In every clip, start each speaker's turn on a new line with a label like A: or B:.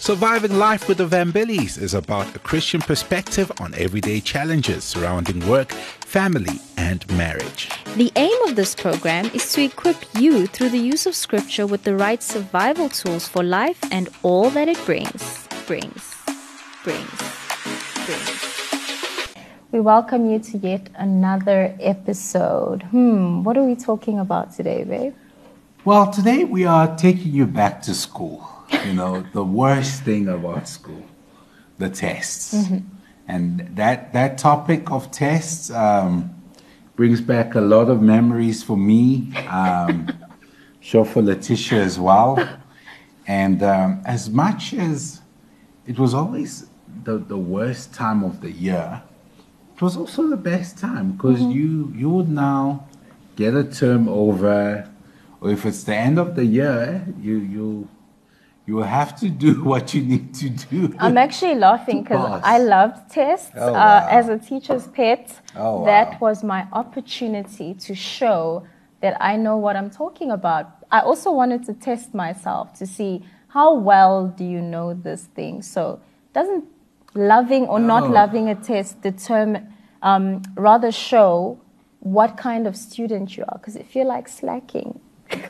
A: Surviving Life with the Vambilis is about a Christian perspective on everyday challenges surrounding work, family, and marriage.
B: The aim of this program is to equip you through the use of scripture with the right survival tools for life and all that it brings. We welcome you to yet another episode. What are we talking about today, babe?
A: Well, today we are taking you back to school. You know, the worst thing about school, the tests. And that topic of tests brings back a lot of memories for me, sure for Letitia as well. And as much as it was always the worst time of the year, it was also the best time because you would now get a term over, or if it's the end of the year, you will have to do what you need to do.
B: I'm actually laughing because I loved tests. As a teacher's pet, that was my opportunity to show that I know what I'm talking about. I also wanted to test myself to see how well do you know this thing. So doesn't loving or not loving a test determine, rather show what kind of student you are? Because if you're like slacking,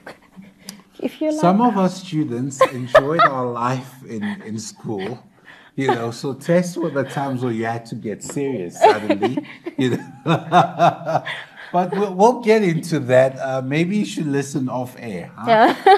A: some of us students enjoyed our life in school, you know, so tests were the times where you had to get serious suddenly, you know. But we'll get into that. Maybe you should listen off air. Huh?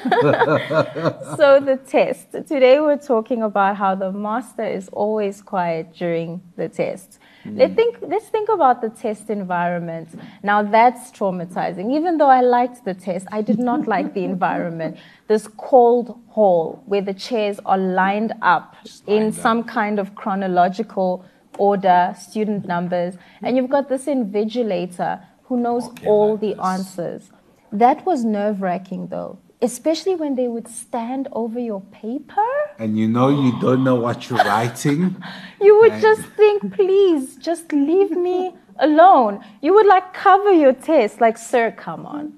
B: Yeah. So the test. Today we're talking about how the master is always quiet during the test. Let's think about the test environment. Now that's traumatizing. Even though I liked the test, I did not like the environment. This cold hall where the chairs are lined up in some kind of chronological order, student numbers, and you've got this invigilator who knows all the answers. That was nerve-wracking though, especially when they would stand over your paper.
A: And you know you don't know what you're writing.
B: You would just think, please, just leave me alone. You would like cover your test, like, sir, come on.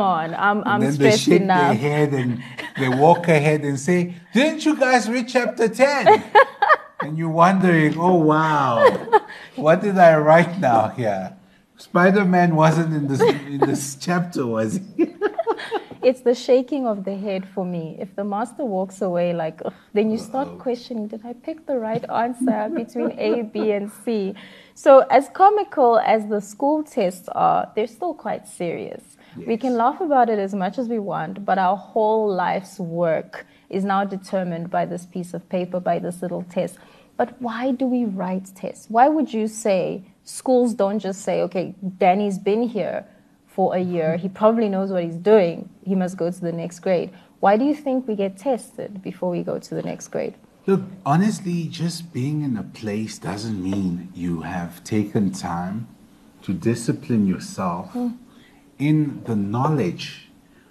B: I'm stressed enough.
A: They shake their head and they walk ahead and say, didn't you guys read chapter 10? And you're wondering, oh wow, what did I write now here? Spider-Man wasn't in this chapter, was he?
B: It's the shaking of the head for me. If the master walks away, like, then you start questioning, did I pick the right answer between A, B, and C? So as comical as the school tests are, they're still quite serious. Yes. We can laugh about it as much as we want, but our whole life's work is now determined by this piece of paper, by this little test. But why do we write tests? Why would you say schools don't just say, okay, Danny's been here for a year, he probably knows what he's doing, he must go to the next grade? Why do you think we get tested before we go to the next grade?
A: Look, honestly, just being in a place doesn't mean you have taken time to discipline yourself in the knowledge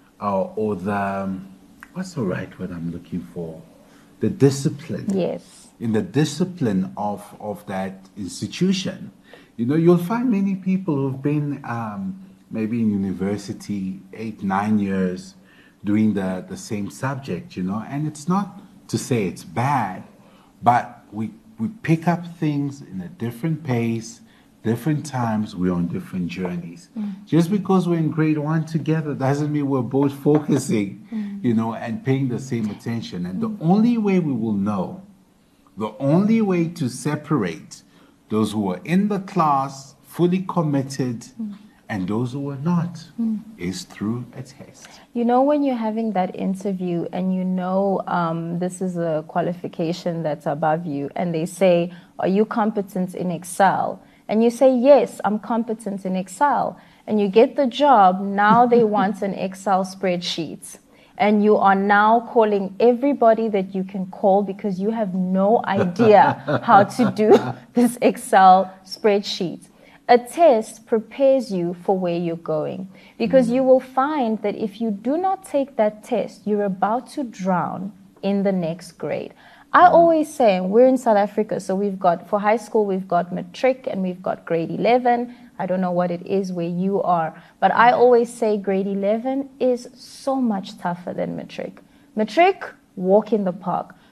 A: or the, what's the right word I'm looking for? The discipline.
B: Yes.
A: In the discipline of that institution. You know, you'll find many people who've been maybe in university 8-9 years doing the same subject, you know, and it's not to say it's bad, but we pick up things in a different pace, different times, we're on different journeys. Just because we're in grade 1 together doesn't mean we're both focusing, you know, and paying the same attention. And the only way we will know, the only way to separate those who are in the class, fully committed, and those who are not, is through a test.
B: You know, when you're having that interview and you know this is a qualification that's above you, and they say, are you competent in Excel? And you say, yes, I'm competent in Excel. And you get the job, now they want an Excel spreadsheet. And you are now calling everybody that you can call because you have no idea how to do this Excel spreadsheet. A test prepares you for where you're going, because you will find that if you do not take that test, you're about to drown in the next grade. I always say, and we're in South Africa, so we've got, for high school, we've got matric and we've got grade 11. I don't know what it is where you are, but I always say grade 11 is so much tougher than matric. Matric, walk in the park.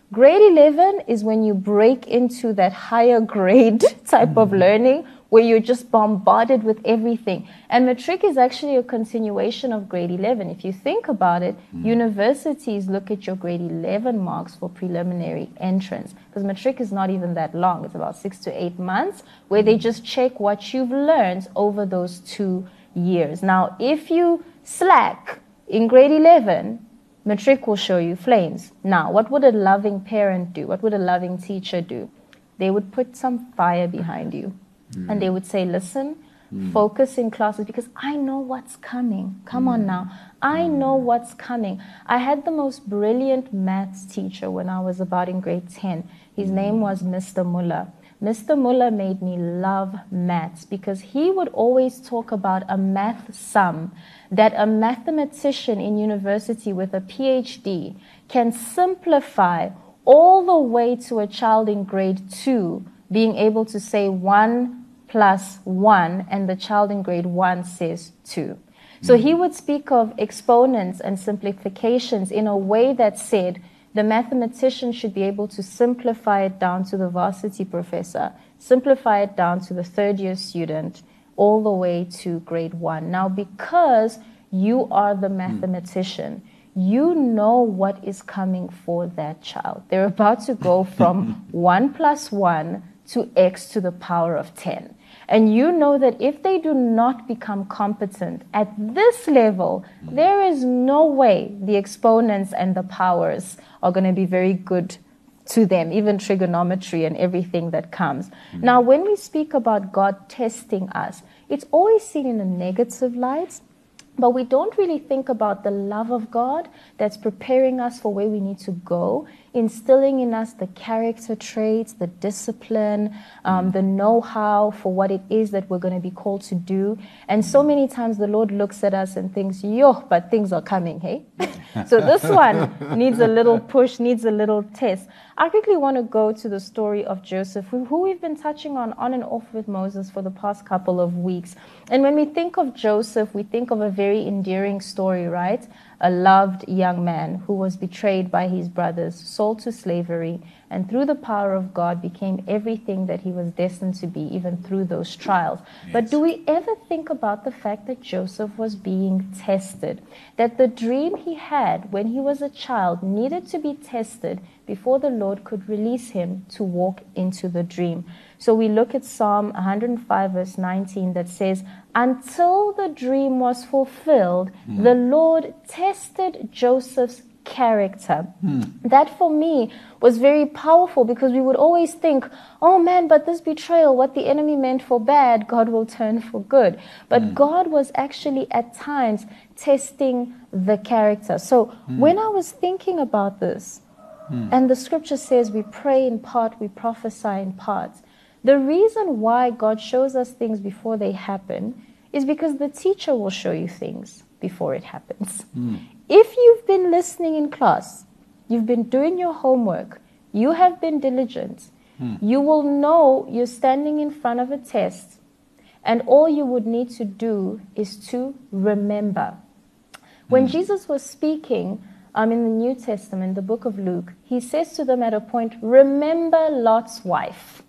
B: Grade 11 is when you break into that higher grade type of learning where you're just bombarded with everything. And matric is actually a continuation of grade 11. If you think about it, universities look at your grade 11 marks for preliminary entrance, because matric is not even that long. It's about 6 to 8 months where they just check what you've learned over those 2 years. Now, if you slack in grade 11, matric will show you flames. Now, what would a loving parent do? What would a loving teacher do? They would put some fire behind you. And they would say, listen, focus in classes because I know what's coming. Come on now. I know what's coming. I had the most brilliant maths teacher when I was about in grade 10. His name was Mr. Muller. Mr. Muller made me love maths because he would always talk about a math sum that a mathematician in university with a PhD can simplify all the way to a child in grade 2 being able to say 1 plus 1, and the child in grade 1 says 2. So he would speak of exponents and simplifications in a way that said the mathematician should be able to simplify it down to the varsity professor, simplify it down to the third-year student, all the way to grade 1. Now, because you are the mathematician, you know what is coming for that child. They're about to go from 1 plus 1 to x to the power of 10. And you know that if they do not become competent at this level, there is no way the exponents and the powers are going to be very good to them, even trigonometry and everything that comes. Now, when we speak about God testing us, it's always seen in a negative light. But we don't really think about the love of God that's preparing us for where we need to go, instilling in us the character traits, the discipline, the know-how for what it is that we're going to be called to do. And so many times the Lord looks at us and thinks, yo, but things are coming, hey? So this one needs a little push, needs a little test. I quickly want to go to the story of Joseph, who we've been touching on and off with Moses for the past couple of weeks. And when we think of Joseph, we think of a very endearing story, right? A loved young man who was betrayed by his brothers, sold to slavery, and through the power of God became everything that he was destined to be, even through those trials. Yes. But do we ever think about the fact that Joseph was being tested? That the dream he had when he was a child needed to be tested before the Lord could release him to walk into the dream. So we look at Psalm 105 verse 19 that says, until the dream was fulfilled, the Lord tested Joseph's character. That for me was very powerful because we would always think, oh man, but this betrayal, what the enemy meant for bad, God will turn for good. But God was actually at times testing the character. So when I was thinking about this, and the scripture says we pray in part, we prophesy in part. The reason why God shows us things before they happen is because the teacher will show you things before it happens. If you've been listening in class, you've been doing your homework, you have been diligent, you will know you're standing in front of a test, and all you would need to do is to remember. When Jesus was speaking in the New Testament, the book of Luke, he says to them at a point, remember Lot's wife.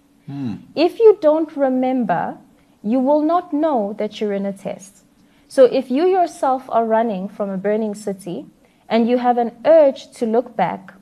B: If you don't remember, you will not know that you're in a test. So if you yourself are running from a burning city and you have an urge to look back,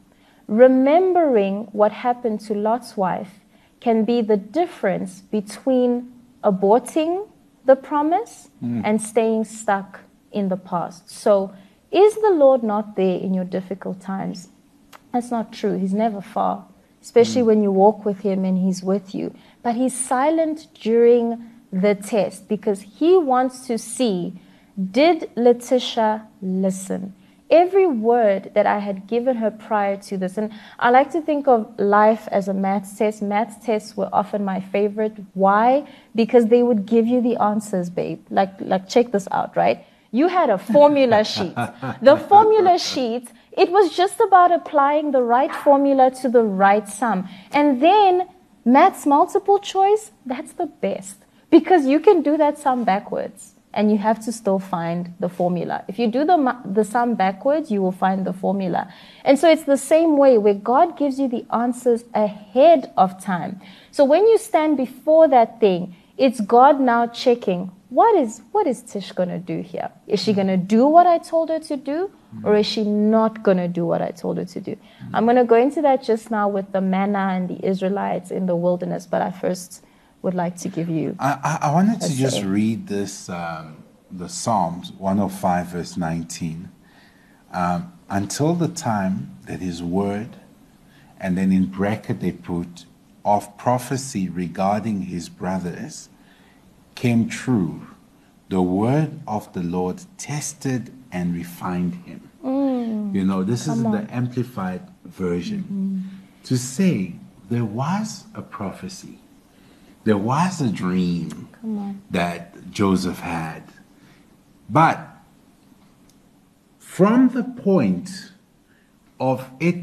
B: remembering what happened to Lot's wife can be the difference between aborting the promise and staying stuck in the past. So is the Lord not there in your difficult times? That's not true. He's never far, especially when you walk with him and he's with you. But he's silent during the test because he wants to see, did Letitia listen? Every word that I had given her prior to this, and I like to think of life as a maths test. Maths tests were often my favorite. Why? Because they would give you the answers, babe. Like check this out, right? You had a formula sheet. The formula sheet, it was just about applying the right formula to the right sum. And then maths multiple choice, that's the best because you can do that sum backwards. and you have to still find the formula. If you do the sum backwards, you will find the formula. And so it's the same way where God gives you the answers ahead of time. So when you stand before that thing, it's God now checking, what is Tish going to do here? Is she going to do what I told her to do? Or is she not going to do what I told her to do? I'm going to go into that just now with the manna and the Israelites in the wilderness, but I first would like to give you.
A: I wanted to just read this, the Psalms 105, verse 19. Until the time that his word, and then in bracket they put, of prophecy regarding his brothers came true, the word of the Lord tested and refined him. You know, this is the Amplified version. To say there was a prophecy, there was a dream that Joseph had. But from the point of it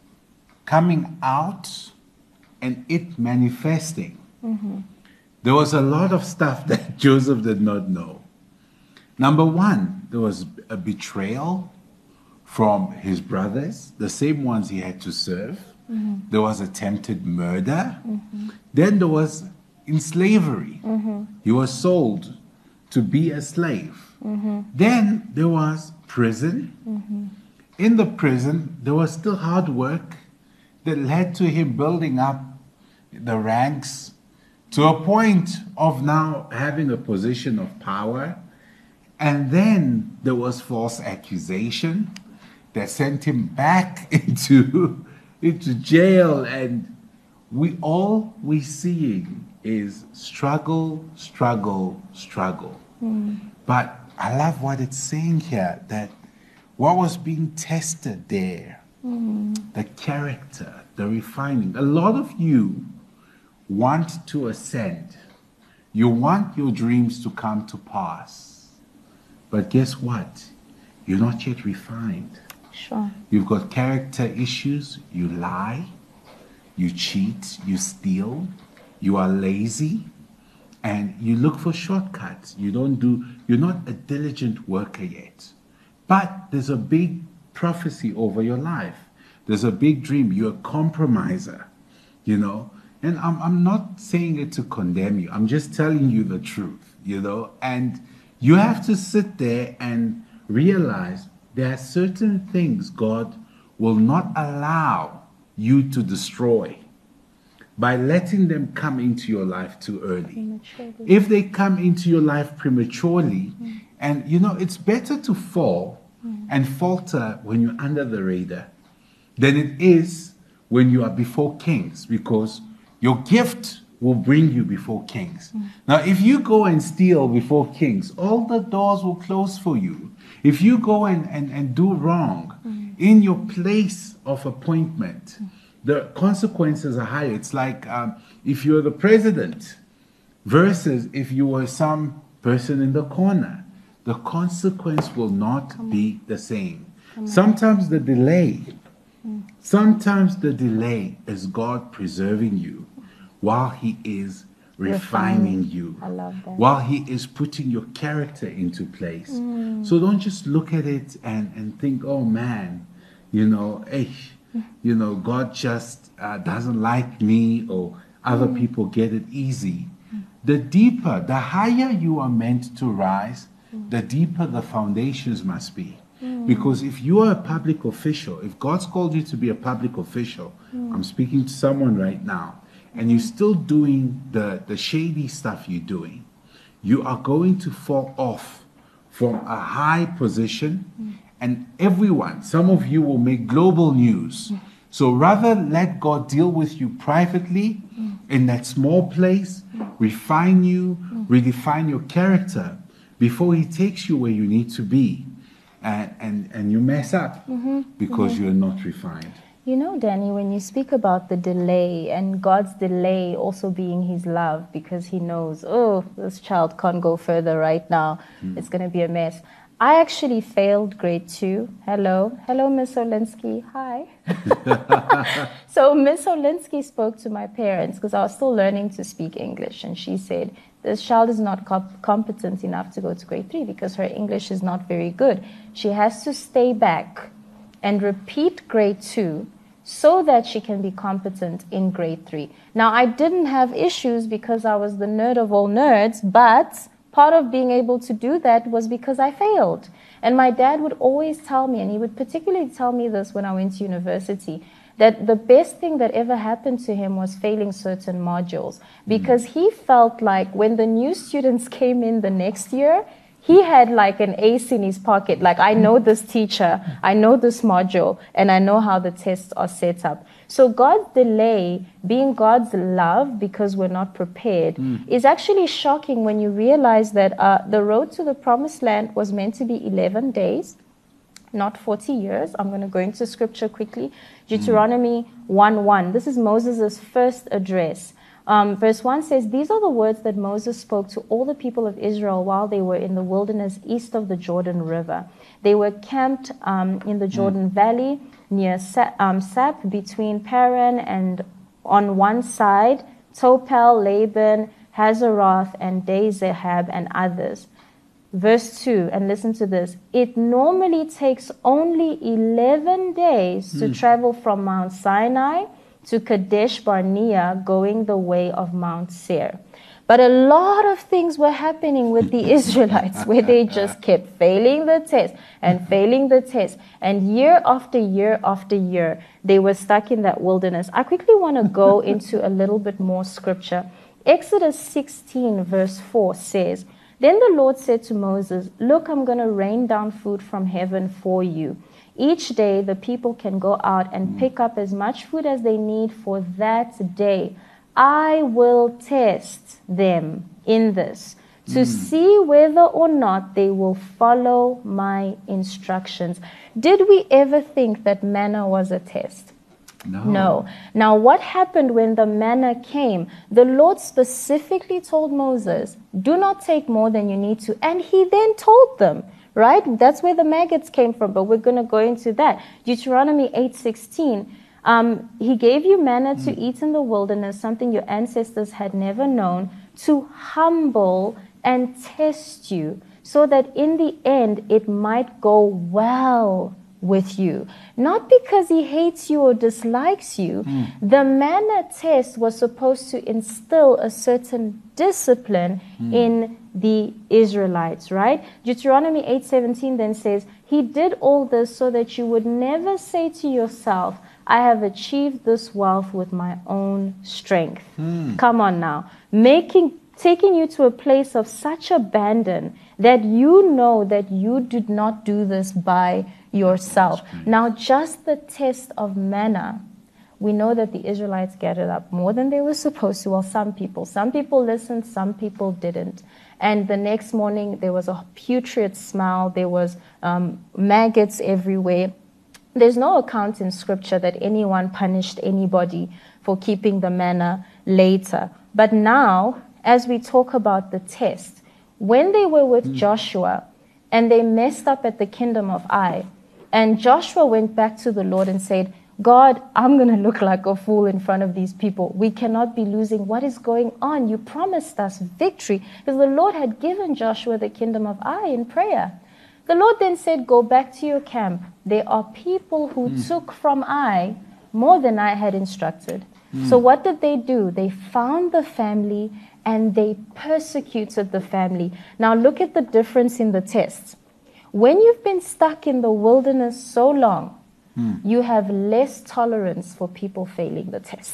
A: coming out and it manifesting, there was a lot of stuff that Joseph did not know. Number one, there was a betrayal from his brothers, the same ones he had to serve. There was attempted murder. Then there was in slavery. He was sold to be a slave. Then there was prison. In the prison, there was still hard work that led to him building up the ranks to a point of now having a position of power. And then there was false accusation that sent him back into jail. And all we're seeing is struggle, struggle, struggle. But I love what it's saying here, that what was being tested there, the character, the refining. A lot of you want to ascend. You want your dreams to come to pass. But guess what? You're not yet refined.
B: Sure.
A: You've got character issues. You lie, you cheat, you steal, you are lazy, and you look for shortcuts. You're not a diligent worker yet. But there's a big prophecy over your life. There's a big dream. You're a compromiser, you know. And I'm not saying it to condemn you. I'm just telling you the truth, you know. And you have to sit there and realize there are certain things God will not allow you to destroy by letting them come into your life too early. If they come into your life prematurely, and you know, it's better to fall and falter when you're under the radar than it is when you are before kings, because your gift will bring you before kings. Now, if you go and steal before kings, all the doors will close for you. If you go and do wrong in your place of appointment, the consequences are higher. It's like if you're the president versus if you were some person in the corner, the consequence will not be the same. Sometimes the delay is God preserving you while he is refining you.
B: I love that.
A: While he is putting your character into place. So don't just look at it and think, oh man, you know, God just doesn't like me, or other people get it easy. The deeper, the higher you are meant to rise, the deeper the foundations must be. Because if you are a public official, if God's called you to be a public official, I'm speaking to someone right now, and you're still doing the shady stuff you're doing, you are going to fall off from a high position, and everyone, some of you will make global news. So rather let God deal with you privately in that small place, refine you, redefine your character before he takes you where you need to be. And you mess up because you're not refined.
B: You know, Danny, when you speak about the delay and God's delay also being his love because he knows, oh, this child can't go further right now. It's going to be a mess. I actually failed grade 2. Hello, Miss Olinsky. Hi. So Miss Olinsky spoke to my parents because I was still learning to speak English, and she said, this child is not competent enough to go to grade 3 because her English is not very good. She has to stay back and repeat grade 2 so that she can be competent in grade 3. Now, I didn't have issues because I was the nerd of all nerds, but part of being able to do that was because I failed. And my dad would always tell me, and he would particularly tell me this when I went to university, that the best thing that ever happened to him was failing certain modules, because he felt like when the new students came in the next year, he had like an ace in his pocket. Like, I know this teacher, I know this module, and I know how the tests are set up. So God's delay, being God's love because we're not prepared, is actually shocking when you realize that the road to the promised land was meant to be 11 days, not 40 years. I'm going to go into scripture quickly. Deuteronomy 1:1. This is Moses' first address. Verse 1 says, these are the words that Moses spoke to all the people of Israel while they were in the wilderness east of the Jordan River. They were camped in the Jordan Valley near Sap between Paran and on one side, Topel, Laban, Hazeroth, and Dezahab, and others. Verse 2, and listen to this. It normally takes only 11 days to travel from Mount Sinai to Kadesh Barnea, going the way of Mount Seir. But a lot of things were happening with the Israelites where they just kept failing the test and failing the test. And year after year after year, they were stuck in that wilderness. I quickly want to go into a little bit more scripture. Exodus 16 verse 4 says, then the Lord said to Moses, look, I'm going to rain down food from heaven for you. Each day the people can go out and pick up as much food as they need for that day. I will test them in this to see whether or not they will follow my instructions. Did we ever think that manna was a test? No. Now, what happened when the manna came? The Lord specifically told Moses, do not take more than you need to. And he then told them, right? That's where the maggots came from, but we're going to go into that. Deuteronomy 8:16. He gave you manna to eat in the wilderness, something your ancestors had never known, to humble and test you, so that in the end it might go well with you. Not because he hates you or dislikes you. The manna test was supposed to instill a certain discipline in the Israelites, right? Deuteronomy 8:17 then says, he did all this so that you would never say to yourself, I have achieved this wealth with my own strength. Come on now. Taking you to a place of such abandon that you know that you did not do this by yourself. Now, just the test of manna, we know that the Israelites gathered up more than they were supposed to. Well, some people listened, some people didn't. And the next morning, there was a putrid smell. There was maggots everywhere. There's no account in scripture that anyone punished anybody for keeping the manna later. But now, as we talk about the test, when they were with Joshua and they messed up at the kingdom of Ai, and Joshua went back to the Lord and said, God, I'm going to look like a fool in front of these people. We cannot be losing. What is going on? You promised us victory, because the Lord had given Joshua the kingdom of Ai in prayer. The Lord then said, go back to your camp. There are people who took from Ai more than I had instructed. So what did they do? They found the family and they persecuted the family. Now look at the difference in the tests. When you've been stuck in the wilderness so long, you have less tolerance for people failing the test.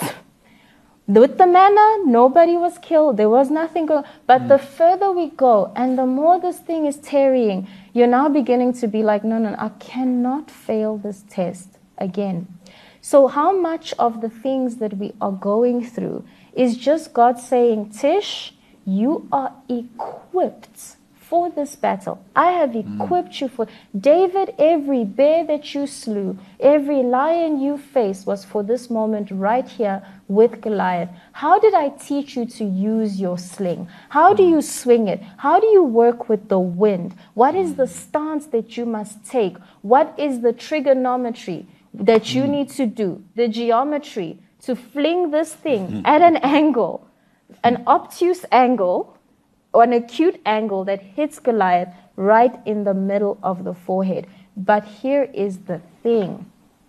B: With the manna, nobody was killed. There was nothing going. But the further we go and the more this thing is tarrying, you're now beginning to be like, no, I cannot fail this test again. So how much of the things that we are going through is just God saying, Tish, you are equipped for this battle. I have equipped you for. David, every bear that you slew, every lion you faced was for this moment right here with Goliath. How did I teach you to use your sling? How do you swing it? How do you work with the wind? What is the stance that you must take? What is the trigonometry that you need to do? The geometry to fling this thing at an angle, an obtuse angle, or an acute angle that hits Goliath right in the middle of the forehead. But here is the thing.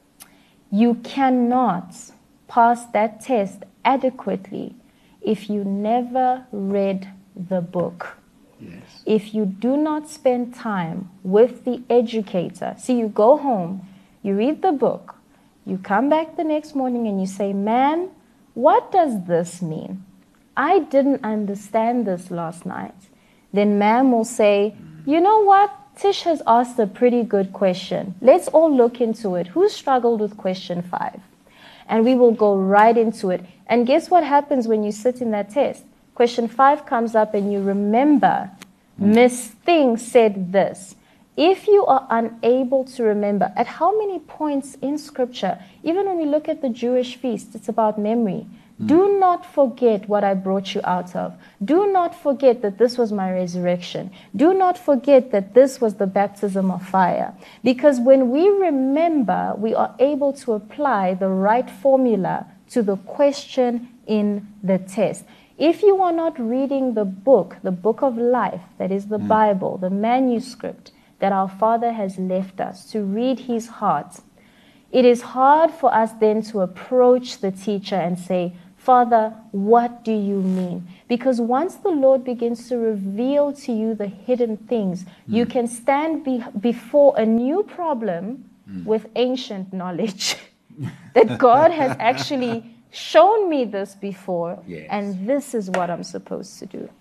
B: You cannot pass that test adequately if you never read the book.
A: Yes.
B: If you do not spend time with the educator. See, you go home, you read the book, you come back the next morning and you say, "Ma'am, what does this mean? I didn't understand this last night." Then ma'am will say, "You know what? Tish has asked a pretty good question. Let's all look into it. Who struggled with question 5? And we will go right into it. And guess what happens when you sit in that test? Question 5 comes up and you remember, Miss Thing said this. If you are unable to remember, at how many points in Scripture, even when we look at the Jewish feast, it's about memory. Do not forget what I brought you out of. Do not forget that this was my resurrection. Do not forget that this was the baptism of fire. Because when we remember, we are able to apply the right formula to the question in the test. If you are not reading the book of life, that is the Bible, the manuscript that our Father has left us to read his heart, it is hard for us then to approach the teacher and say, "Father, what do you mean?" Because once the Lord begins to reveal to you the hidden things, you can stand before a new problem with ancient knowledge. That God has actually shown me this before,
A: Yes.
B: and this is what I'm supposed to do.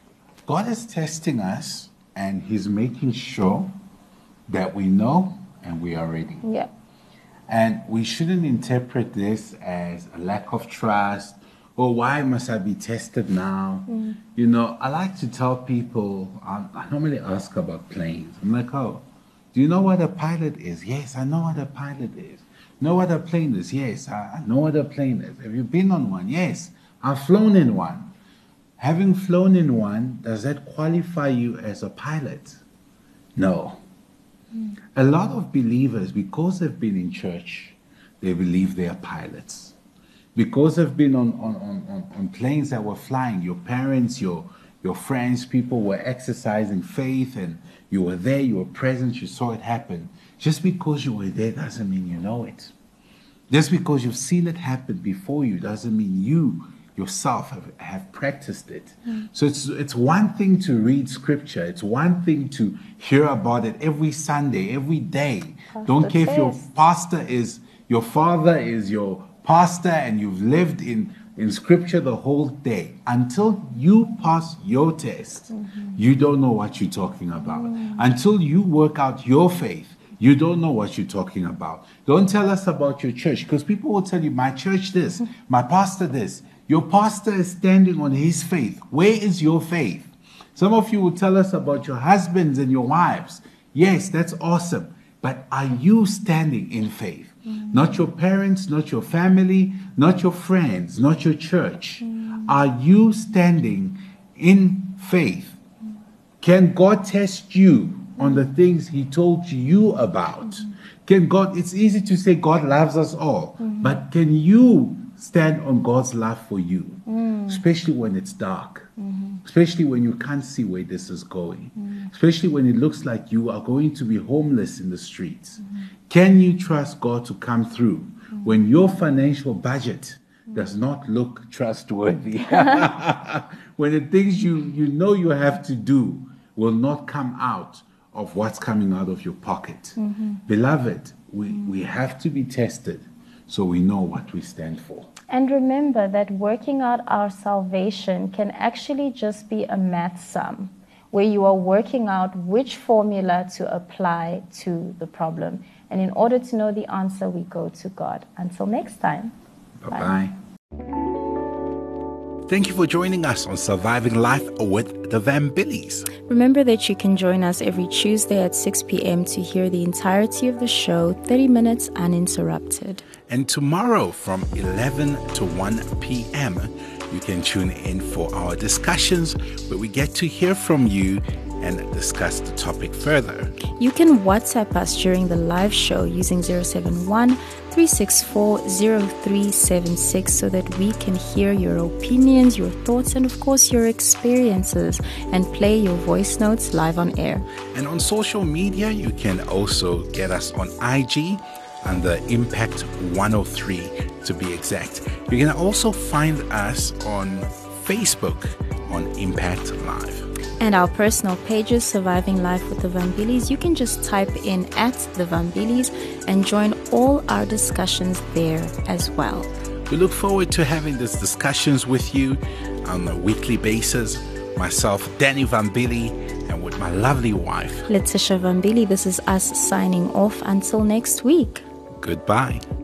A: God is testing us, and he's making sure that we know and we are ready.
B: Yeah.
A: And we shouldn't interpret this as a lack of trust, or why must I be tested now? You know, I like to tell people, I normally ask about planes. I'm like, "Oh, do you know what a pilot is?" "Yes, I know what a pilot is." "Know what a plane is?" "Yes, I know what a plane is." "Have you been on one?" "Yes, I've flown in one." Having flown in one, does that qualify you as a pilot? No. A lot of believers, because they've been in church, they believe they are pilots. Because they've been on planes that were flying, your parents, your friends, people were exercising faith, and you were there, you were present, you saw it happen. Just because you were there doesn't mean you know it. Just because you've seen it happen before you doesn't mean you yourself have practiced it. So it's one thing to read scripture. It's one thing to hear about it every Sunday, every day. Don't care if your pastor is, your father is your pastor and you've lived in scripture the whole day. Until you pass your test, you don't know what you're talking about. Until you work out your faith, you don't know what you're talking about. Don't tell us about your church, because people will tell you, "My church this, my pastor this." Your pastor is standing on his faith. Where is your faith? Some of you will tell us about your husbands and your wives. Yes, that's awesome. But are you standing in faith? Not your parents, not your family, not your friends, not your church. Are you standing in faith? Can God test you on the things he told you about? Can God, it's easy to say God loves us all, but can you stand on God's love for you, especially when it's dark, especially when you can't see where this is going, especially when it looks like you are going to be homeless in the streets? Can you trust God to come through when your financial budget does not look trustworthy? When the things you know you have to do will not come out of what's coming out of your pocket. Beloved, we have to be tested so we know what we stand for.
B: And remember that working out our salvation can actually just be a math sum, where you are working out which formula to apply to the problem. And in order to know the answer, we go to God. Until next time.
A: Bye-bye. Thank you for joining us on Surviving Life with the Van Billies.
B: Remember that you can join us every Tuesday at 6 p.m. to hear the entirety of the show, 30 minutes uninterrupted.
A: And tomorrow from 11 to 1 p.m., you can tune in for our discussions where we get to hear from you and discuss the topic further.
B: You can WhatsApp us during the live show using 071-364-0376 so that we can hear your opinions, your thoughts, and of course your experiences and play your voice notes live on air.
A: And on social media, you can also get us on IG under Impact 103 to be exact. You can also find us on Facebook on Impact Live.
B: And our personal pages, Surviving Life with the Van Billies, you can just type in @the Van Billies and join all our discussions there as well.
A: We look forward to having these discussions with you on a weekly basis. Myself, Danny Van Billy, and with my lovely wife,
B: Letitia Van Billy. This is us signing off until next week.
A: Goodbye.